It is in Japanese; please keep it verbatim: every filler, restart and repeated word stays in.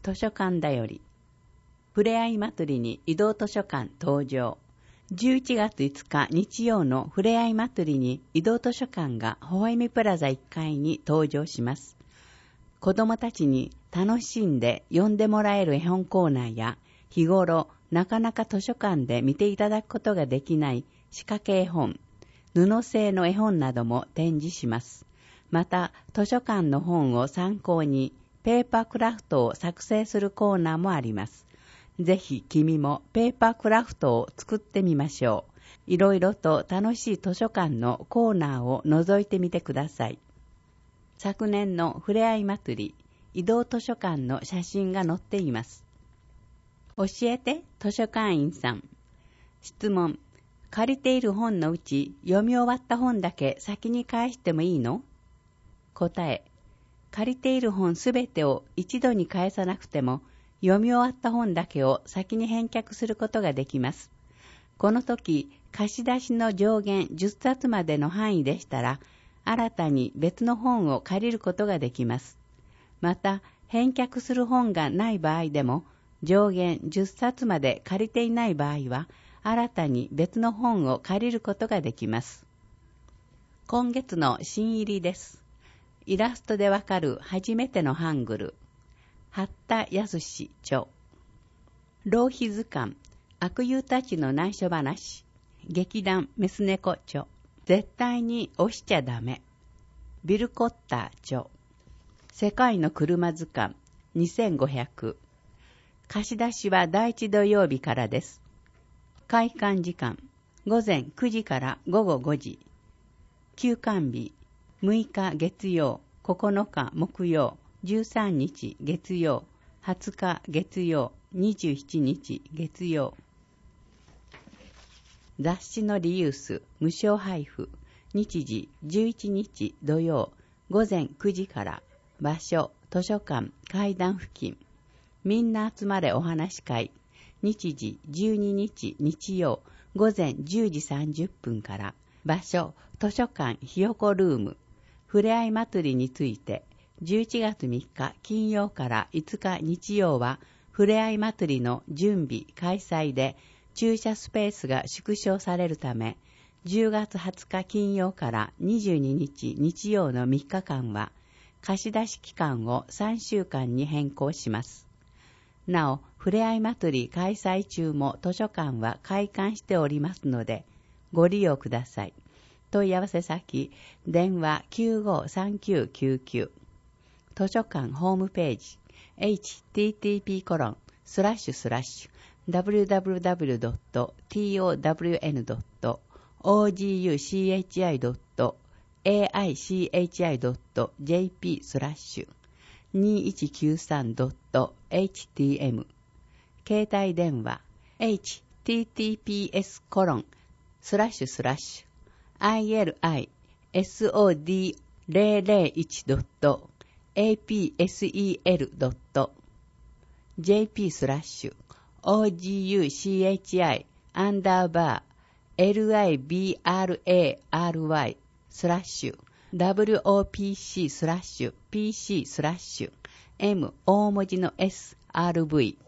図書館だより。ふれあい祭りに移動図書館登場。じゅういちがついつか日曜のふれあい祭りに移動図書館が微笑みプラザいっかいに登場します。子どもたちに楽しんで読んでもらえる絵本コーナーや、日頃なかなか図書館で見ていただくことができない仕掛け絵本、布製の絵本なども展示します。また図書館の本を参考にペーパークラフトを作成するコーナーもあります。ぜひ君もペーパークラフトを作ってみましょう。いろいろと楽しい図書館のコーナーを覗いてみてください。昨年のふれあい祭り、移動図書館の写真が載っています。教えて図書館員さん。質問。借りている本のうち読み終わった本だけ先に返してもいいの？答え。借りている本すべてを一度に返さなくても、読み終わった本だけを先に返却することができます。この時、貸し出しの上限じゅっさつまでの範囲でしたら、新たに別の本を借りることができます。また、返却する本がない場合でも、上限じゅっさつまで借りていない場合は、新たに別の本を借りることができます。今月の新入りです。イラストでわかる初めてのハングル。八田康著。浪費図鑑。悪友たちの内緒話。劇団メス猫著。絶対に押しちゃダメ。ビル・コッター著。世界の車図鑑。にせんごひゃく。貸し出しは第一土曜日からです。開館時間。午前くじから午後ごじ。休館日。むいか月曜、ここのか木曜、じゅうさんにち月曜、はつか月曜、にじゅうしちにち月曜。雑誌のリユース、無償配布。日時じゅういちにち土曜、午前くじから。場所、図書館、階段付近。みんな集まれお話会。日時じゅうににち日曜、午前じゅうじさんじゅっぷんから。場所、図書館ひよこルーム。ふれあい祭りについて、じゅういちがつみっか金曜からいつか日曜は、ふれあい祭りの準備開催で、駐車スペースが縮小されるため、じゅうがつはつか金曜からにじゅうににち日曜のみっかかんは、貸し出し期間をさんしゅうかんに変更します。なお、ふれあい祭り開催中も図書館は開館しておりますので、ご利用ください。問い合わせ先、電話 きゅうごさんきゅうきゅうきゅう。図書館ホームページ、エイチティーティーピーコロンスラッシュスラッシュダブリューダブリューダブリュードットトワンドットオージーユーシーエイチアイドットエーアイシーエイチアイドットジェーピースラッシュにいちきゅうさんドットエイチティーエム。携帯電話、エイチティーティーピーエスコロンスラッシュスラッシュアイエルアイエスオーディーゼロゼロいちドットエーピーエスイーエルドットジェーピースラッシュオージーユーシーエイチアイアンダーバーエルアイビーアールエーアールワイスラッシュ ダブリューオーピーシー スラッシュ ピーシー スラッシュ M 大文字の エスアールブイ